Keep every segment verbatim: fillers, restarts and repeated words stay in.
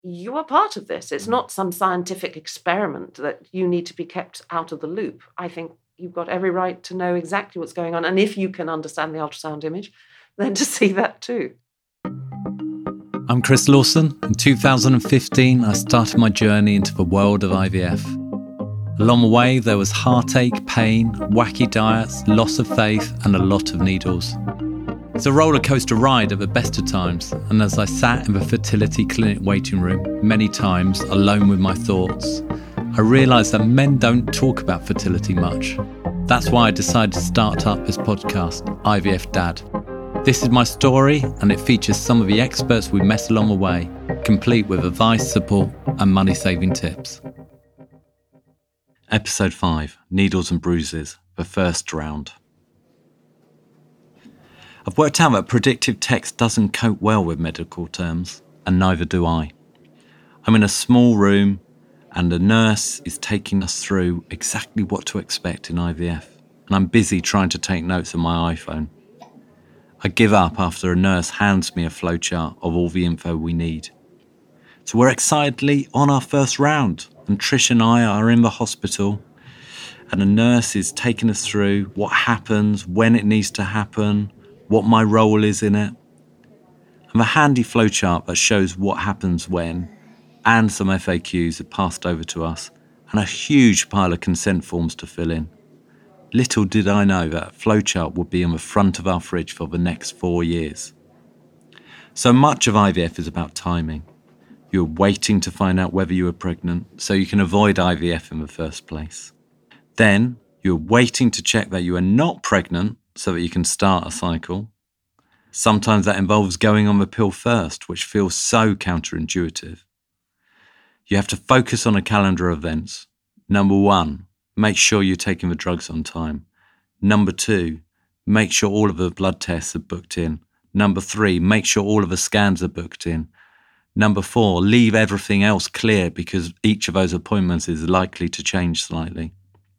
you are part of this. It's not some scientific experiment that you need to be kept out of the loop. I think you've got every right to know exactly what's going on. And if you can understand the ultrasound image, then to see that too. I'm Chris Lawson. In two thousand fifteen, I started my journey into the world of I V F. Along the way, there was heartache, pain, wacky diets, loss of faith, and a lot of needles. It's a roller coaster ride at the best of times, and as I sat in the fertility clinic waiting room, many times alone with my thoughts, I realised that men don't talk about fertility much. That's why I decided to start up this podcast, I V F Dad. This is my story, and it features some of the experts we met along the way, complete with advice, support, and money-saving tips. Episode five, Needles and Bruises, the first round. I've worked out that predictive text doesn't cope well with medical terms, and neither do I. I'm in a small room, and a nurse is taking us through exactly what to expect in I V F, and I'm busy trying to take notes on my iPhone. I give up after a nurse hands me a flowchart of all the info we need. So we're excitedly on our first round, and Trish and I are in the hospital, and a nurse is taking us through what happens, when it needs to happen, what my role is in it, and the handy flowchart that shows what happens when, and some F A Qs are passed over to us, and a huge pile of consent forms to fill in. Little did I know that flowchart would be on the front of our fridge for the next four years. So much of I V F is about timing. You're waiting to find out whether you are pregnant so you can avoid I V F in the first place. Then you're waiting to check that you are not pregnant so that you can start a cycle. Sometimes that involves going on the pill first, which feels so counterintuitive. You have to focus on a calendar of events. Number one, make sure you're taking the drugs on time. Number two, make sure all of the blood tests are booked in. Number three, make sure all of the scans are booked in. Number four, leave everything else clear because each of those appointments is likely to change slightly.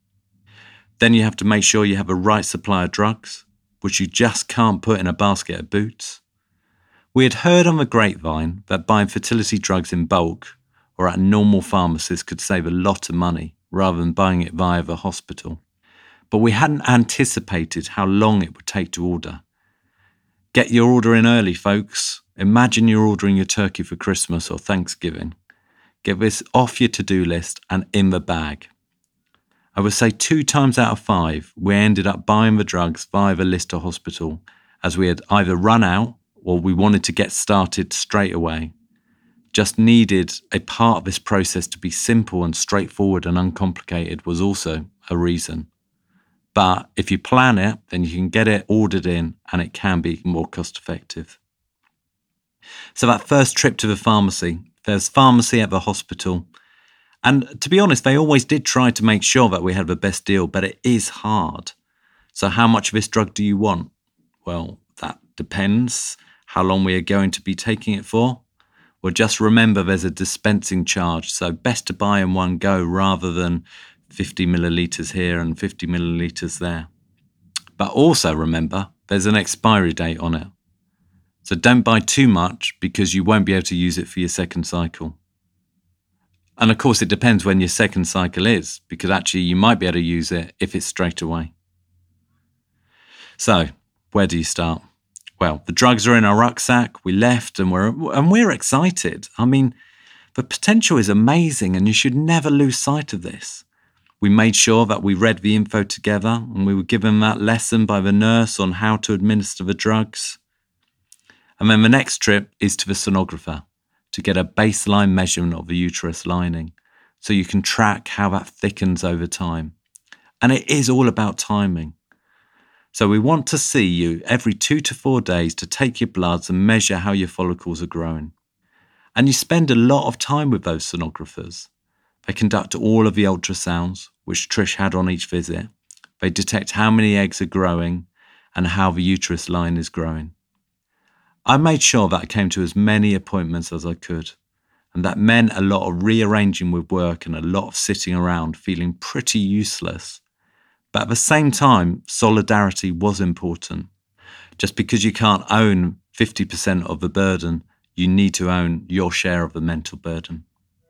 Then you have to make sure you have a right supply of drugs, which you just can't put in a basket of Boots. We had heard on the grapevine that buying fertility drugs in bulk or at a normal pharmacist could save a lot of money rather than buying it via the hospital. But we hadn't anticipated how long it would take to order. Get your order in early, folks. Imagine you're ordering your turkey for Christmas or Thanksgiving. Get this off your to-do list and in the bag. I would say two times out of five, we ended up buying the drugs via the Lister Hospital as we had either run out or we wanted to get started straight away. Just needed a part of this process to be simple and straightforward and uncomplicated was also a reason. But if you plan it, then you can get it ordered in and it can be more cost effective. So that first trip to the pharmacy, there's pharmacy at the hospital. And to be honest, they always did try to make sure that we had the best deal, but it is hard. So how much of this drug do you want? Well, that depends how long we are going to be taking it for. Well, just remember there's a dispensing charge, so best to buy in one go rather than fifty millilitres here and fifty millilitres there. But also remember, there's an expiry date on it. So don't buy too much because you won't be able to use it for your second cycle. And of course, it depends when your second cycle is, because actually you might be able to use it if it's straight away. So, where do you start? Well, the drugs are in our rucksack. We left and we're and we're excited. I mean, the potential is amazing and you should never lose sight of this. We made sure that we read the info together and we were given that lesson by the nurse on how to administer the drugs. And then the next trip is to the sonographer to get a baseline measurement of the uterus lining so you can track how that thickens over time. And it is all about timing. So we want to see you every two to four days to take your bloods and measure how your follicles are growing. And you spend a lot of time with those sonographers. They conduct all of the ultrasounds, which Trish had on each visit. They detect how many eggs are growing and how the uterus line is growing. I made sure that I came to as many appointments as I could, and that meant a lot of rearranging with work and a lot of sitting around feeling pretty useless. But at the same time, solidarity was important. Just because you can't own fifty percent of the burden, you need to own your share of the mental burden.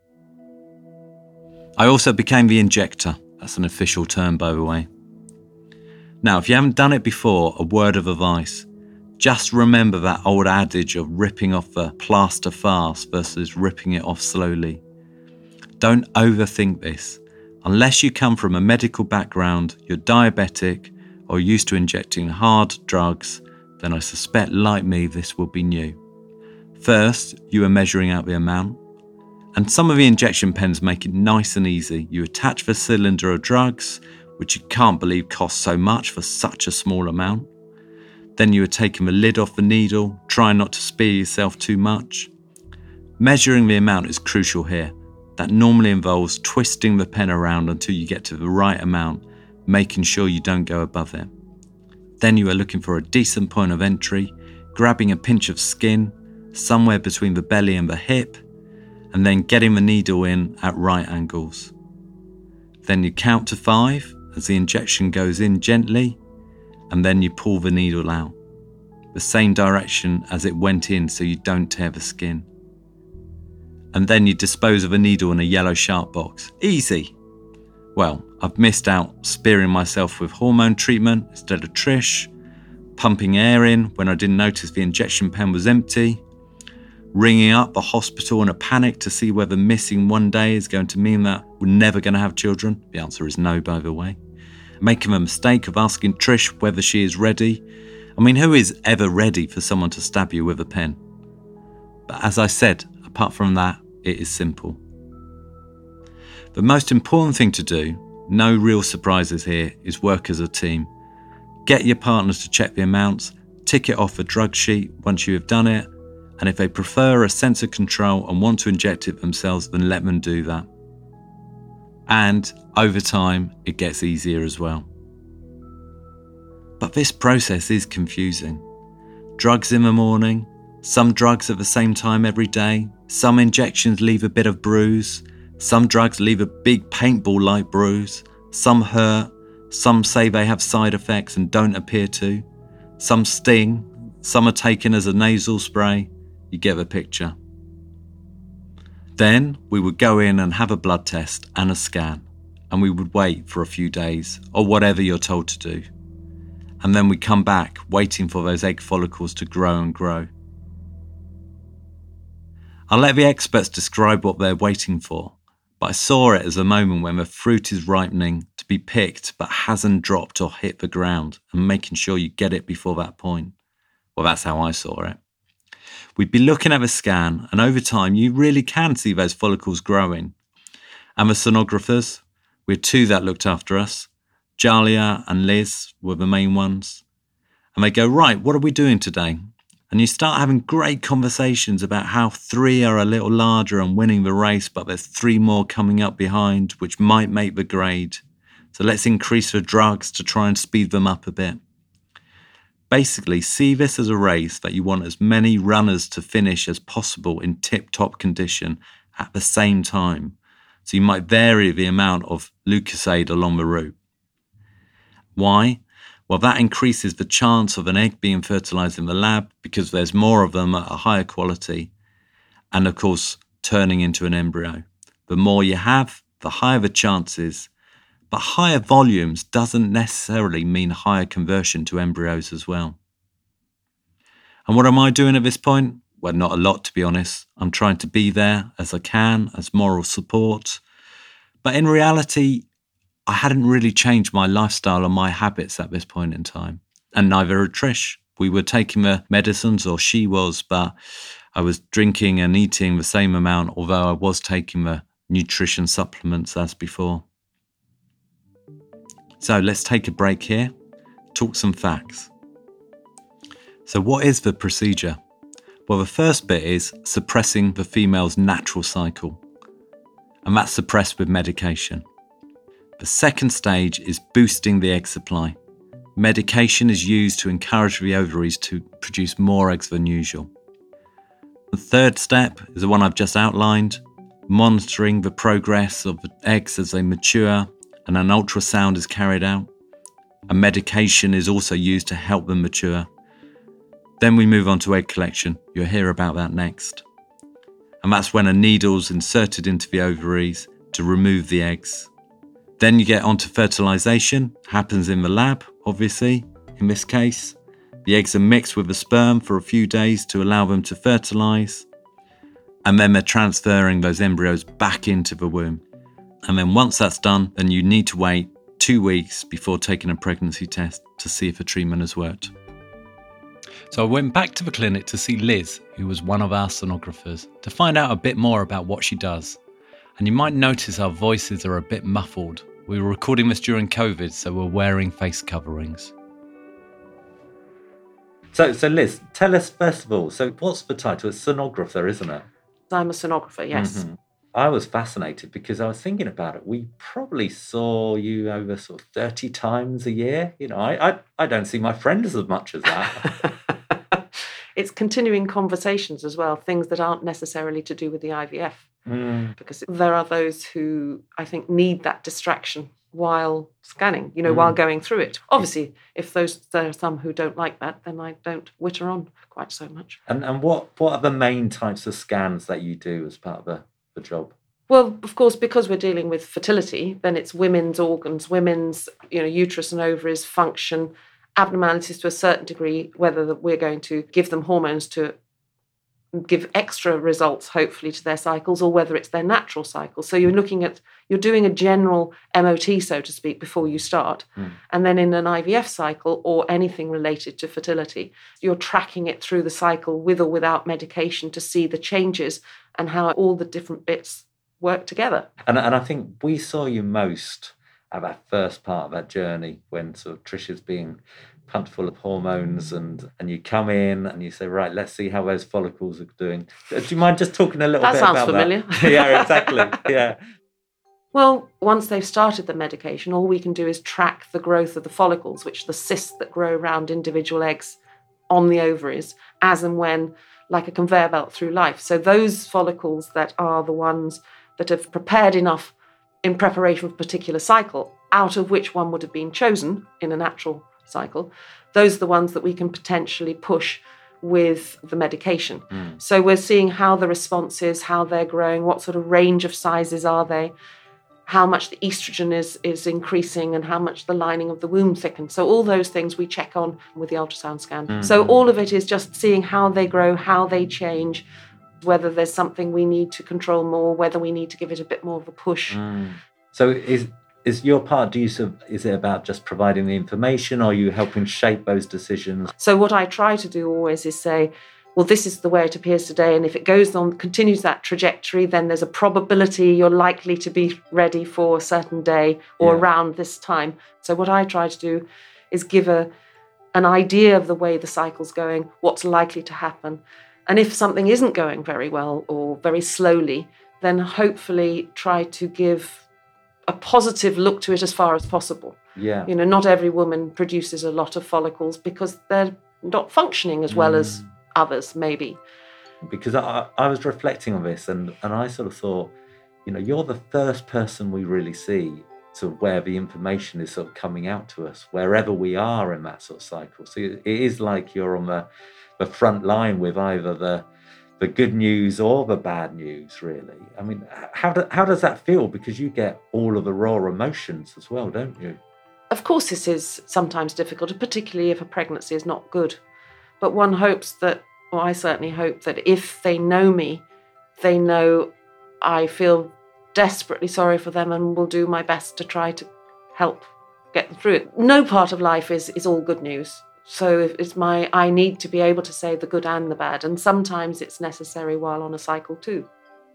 I also became the injector. That's an official term, by the way. Now, if you haven't done it before, a word of advice. Just remember that old adage of ripping off the plaster fast versus ripping it off slowly. Don't overthink this. Unless you come from a medical background, you're diabetic, or used to injecting hard drugs, then I suspect, like me, this will be new. First, you are measuring out the amount. And some of the injection pens make it nice and easy. You attach the cylinder of drugs, which you can't believe costs so much for such a small amount. Then you are taking the lid off the needle, trying not to spear yourself too much. Measuring the amount is crucial here. That normally involves twisting the pen around until you get to the right amount, making sure you don't go above it. Then you are looking for a decent point of entry, grabbing a pinch of skin, somewhere between the belly and the hip, and then getting the needle in at right angles. Then you count to five as the injection goes in gently, and then you pull the needle out, the same direction as it went in so you don't tear the skin. And then you dispose of a needle in a yellow sharp box. Easy. Well, I've missed out spearing myself with hormone treatment instead of Trish, pumping air in when I didn't notice the injection pen was empty, ringing up the hospital in a panic to see whether missing one day is going to mean that we're never going to have children. The answer is no, by the way. Making the mistake of asking Trish whether she is ready. I mean, who is ever ready for someone to stab you with a pen? But as I said, apart from that, it is simple. The most important thing to do, no real surprises here, is work as a team. Get your partners to check the amounts, tick it off a drug sheet once you have done it, and if they prefer a sense of control and want to inject it themselves, then let them do that. And over time, it gets easier as well. But this process is confusing. Drugs in the morning, some drugs at the same time every day, some injections leave a bit of bruise, some drugs leave a big paintball-like bruise, some hurt, some say they have side effects and don't appear to, some sting, some are taken as a nasal spray. You get the picture. Then we would go in and have a blood test and a scan, and we would wait for a few days or whatever you're told to do. And then we come back waiting for those egg follicles to grow and grow. I'll let the experts describe what they're waiting for, but I saw it as a moment when the fruit is ripening to be picked but hasn't dropped or hit the ground, and making sure you get it before that point. Well, that's how I saw it. We'd be looking at the scan, and over time you really can see those follicles growing. And the sonographers, we had two that looked after us. Jalia and Liz were the main ones. And they go, right, what are we doing today? And you start having great conversations about how three are a little larger and winning the race, but there's three more coming up behind, which might make the grade. So let's increase the drugs to try and speed them up a bit. Basically, see this as a race that you want as many runners to finish as possible in tip-top condition at the same time. So you might vary the amount of Lucozade along the route. Why? Well, that increases the chance of an egg being fertilized in the lab because there's more of them at a higher quality. And of course, turning into an embryo. The more you have, the higher the chances. But higher volumes doesn't necessarily mean higher conversion to embryos as well. And what am I doing at this point? Well, not a lot, to be honest. I'm trying to be there as I can, as moral support. But in reality, I hadn't really changed my lifestyle or my habits at this point in time. And neither had Trish. We were taking the medicines, or she was, but I was drinking and eating the same amount, although I was taking the nutrition supplements as before. So let's take a break here, talk some facts. So what is the procedure? Well, the first bit is suppressing the female's natural cycle, and that's suppressed with medication. The second stage is boosting the egg supply. Medication is used to encourage the ovaries to produce more eggs than usual. The third step is the one I've just outlined, monitoring the progress of the eggs as they mature, and an ultrasound is carried out. A medication is also used to help them mature. Then we move on to egg collection. You'll hear about that next. And that's when a needle's inserted into the ovaries to remove the eggs. Then you get onto fertilisation. Happens in the lab, obviously, in this case. The eggs are mixed with the sperm for a few days to allow them to fertilise. And then they're transferring those embryos back into the womb. And then once that's done, then you need to wait two weeks before taking a pregnancy test to see if a treatment has worked. So I went back to the clinic to see Liz, who was one of our sonographers, to find out a bit more about what she does. And you might notice our voices are a bit muffled. We were recording this during COVID, so we're wearing face coverings. So, so Liz, tell us first of all, so what's the title? It's sonographer, isn't it? I'm a sonographer, yes. Mm-hmm. I was fascinated because I was thinking about it. We probably saw you over sort of thirty times a year. You know, I I, I don't see my friends as much as that. It's continuing conversations as well, things that aren't necessarily to do with the I V F. Mm. Because there are those who, I think, need that distraction while scanning, you know, Mm. while going through it. Obviously, if those there are some who don't like that, then I don't witter on quite so much. And and what, what are the main types of scans that you do as part of the, the job? Well, of course, because we're dealing with fertility, then it's women's organs, women's, you know, uterus and ovaries function, abnormalities to a certain degree, whether we're going to give them hormones to give extra results, hopefully, to their cycles, or whether it's their natural cycle. So you're looking at, you're doing a general M O T, so to speak, before you start. Mm. And then in an I V F cycle or anything related to fertility, you're tracking it through the cycle with or without medication to see the changes and how all the different bits work together. And and I think we saw you most at that first part of that journey when sort of Trisha's being pumped full of hormones and, and you come in and you say, right, let's see how those follicles are doing. Do you mind just talking a little that bit sounds about familiar. that? Yeah, exactly. Yeah. Well, once they've started the medication, all we can do is track the growth of the follicles, which are the cysts that grow around individual eggs on the ovaries, as and when, like a conveyor belt through life. So those follicles that are the ones that have prepared enough in preparation for a particular cycle, out of which one would have been chosen in a natural cycle, those are the ones that we can potentially push with the medication. Mm. So we're seeing how the response is, how they're growing, what sort of range of sizes are they, how much the estrogen is, is increasing and how much the lining of the womb thickens. So all those things we check on with the ultrasound scan. Mm. So all of it is just seeing how they grow, how they change, whether there's something we need to control more, whether we need to give it a bit more of a push. Mm. So is is your part, do you sort of, is it about just providing the information or are you helping shape those decisions? So what I try to do always is say, well, this is the way it appears today, and if it goes on, continues that trajectory, then there's a probability you're likely to be ready for a certain day or Yeah. around this time. So what I try to do is give a an idea of the way the cycle's going, what's likely to happen. And if something isn't going very well or very slowly, then hopefully try to give a positive look to it as far as possible. Yeah. You know, not every woman produces a lot of follicles because they're not functioning as well Mm. as others, maybe. Because I, I was reflecting on this and, and I sort of thought, you know, you're the first person we really see sort of where the information is sort of coming out to us, wherever we are in that sort of cycle. So it is like you're on the, the front line with either the the good news or the bad news, really. I mean, how do, how does that feel? Because you get all of the raw emotions as well, don't you? Of course, this is sometimes difficult, particularly if a pregnancy is not good. But one hopes that, well, I certainly hope that if they know me, they know I feel desperately sorry for them and will do my best to try to help get them through it. No part of life is, is all good news. So it's my, I need to be able to say the good and the bad. And sometimes it's necessary while on a cycle too.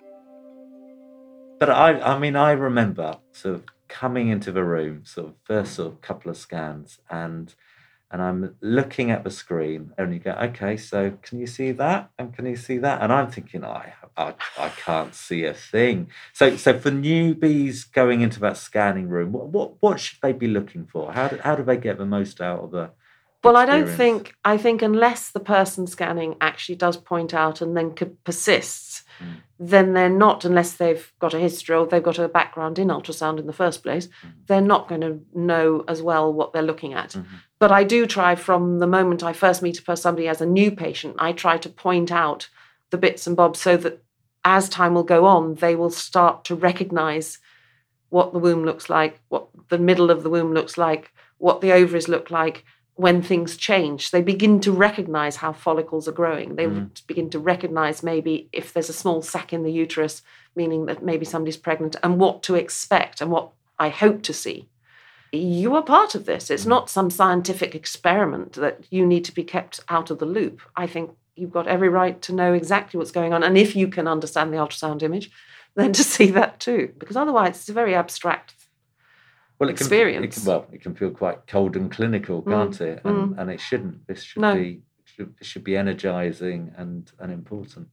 But I, I mean, I remember sort of coming into the room, sort of first sort of couple of scans, and and I'm looking at the screen, and you go, okay, so can you see that? And can you see that? And I'm thinking, I, I, I can't see a thing. So, so for newbies going into that scanning room, what, what, what should they be looking for? How do, how do they get the most out of the? Well, I don't experience? think, I think unless the person scanning actually does point out and then c- persists, mm. then they're not, unless they've got a history or they've got a background in ultrasound in the first place, mm. they're not going to know as well what they're looking at. Mm-hmm. But I do try, from the moment I first meet somebody as a new patient, I try to point out the bits and bobs so that as time will go on, they will start to recognise what the womb looks like, what the middle of the womb looks like, what the ovaries look like when things change. They begin to recognise how follicles are growing. They mm. begin to recognise maybe if there's a small sac in the uterus, meaning that maybe somebody's pregnant, and what to expect and what I hope to see. You are part of this. It's not some scientific experiment that you need to be kept out of the loop. I think you've got every right to know exactly what's going on. And if you can understand the ultrasound image, then to see that too, because otherwise it's a very abstract well, it can, experience. It can, well, it can feel quite cold and clinical, can't mm, it? And, mm. and it shouldn't. This should no. be should, it should be energising and, and important.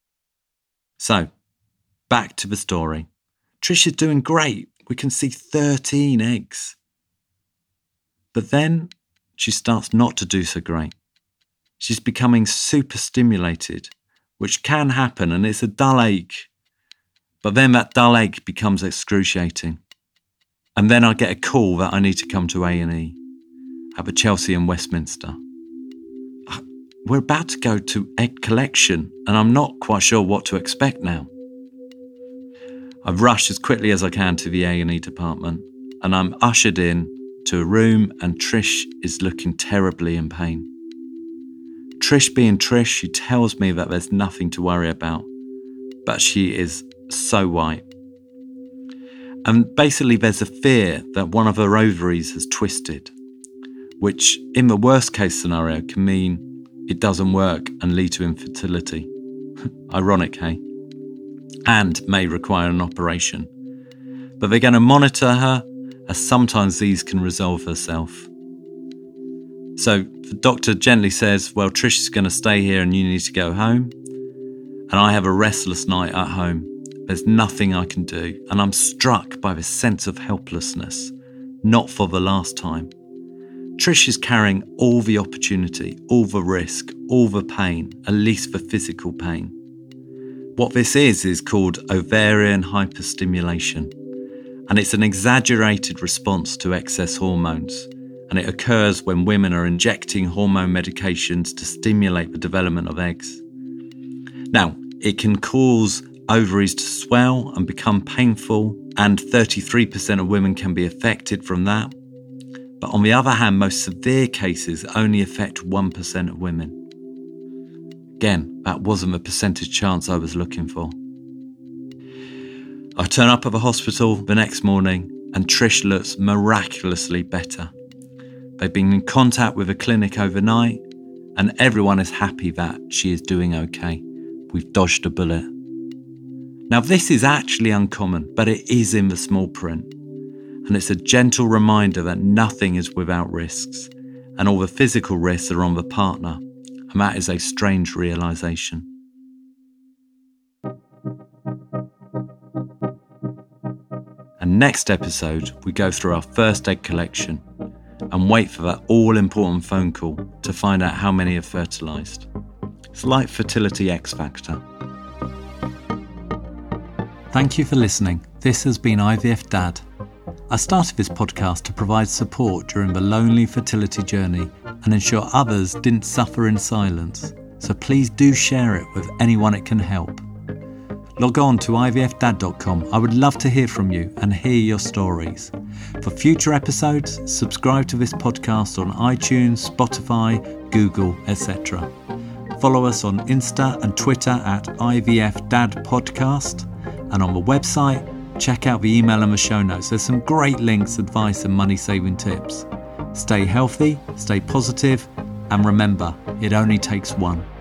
So, back to the story. Trish is doing great. We can see thirteen eggs. But then she starts not to do so great. She's becoming super stimulated, which can happen, and it's a dull ache. But then that dull ache becomes excruciating. And then I get a call that I need to come to A and E at the Chelsea in Westminster. We're about to go to egg collection, and I'm not quite sure what to expect now. I've rushed as quickly as I can to the A and E department, and I'm ushered in to a room, and Trish is looking terribly in pain. Trish being Trish, she tells me that there's nothing to worry about, but she is so white. And basically there's a fear that one of her ovaries has twisted, which in the worst case scenario can mean it doesn't work and lead to infertility. Ironic, hey? And may require an operation. But they're going to monitor her, as sometimes these can resolve herself. So the doctor gently says, well, Trish is going to stay here and you need to go home. And I have a restless night at home. There's nothing I can do. And I'm struck by this sense of helplessness, not for the last time. Trish is carrying all the opportunity, all the risk, all the pain, at least the physical pain. What this is, is called ovarian hyperstimulation. And it's an exaggerated response to excess hormones. And it occurs when women are injecting hormone medications to stimulate the development of eggs. Now, it can cause ovaries to swell and become painful, and thirty-three percent of women can be affected from that. But on the other hand, most severe cases only affect one percent of women. Again, that wasn't the percentage chance I was looking for. I turn up at the hospital the next morning and Trish looks miraculously better. They've been in contact with the clinic overnight and everyone is happy that she is doing okay. We've dodged a bullet. Now this is actually uncommon, but it is in the small print. And it's a gentle reminder that nothing is without risks and all the physical risks are on the partner. And that is a strange realisation. And next episode, we go through our first egg collection and wait for that all-important phone call to find out how many have fertilised. It's like Fertility X Factor. Thank you for listening. This has been I V F Dad. I started this podcast to provide support during the lonely fertility journey and ensure others didn't suffer in silence. So please do share it with anyone it can help. Log on to I V F dad dot com. I would love to hear from you and hear your stories. For future episodes, subscribe to this podcast on iTunes, Spotify, Google, et cetera. Follow us on Insta and Twitter at I V F Dad Podcast. And on the website, check out the email and the show notes. There's some great links, advice and money-saving tips. Stay healthy, stay positive, and remember, it only takes one.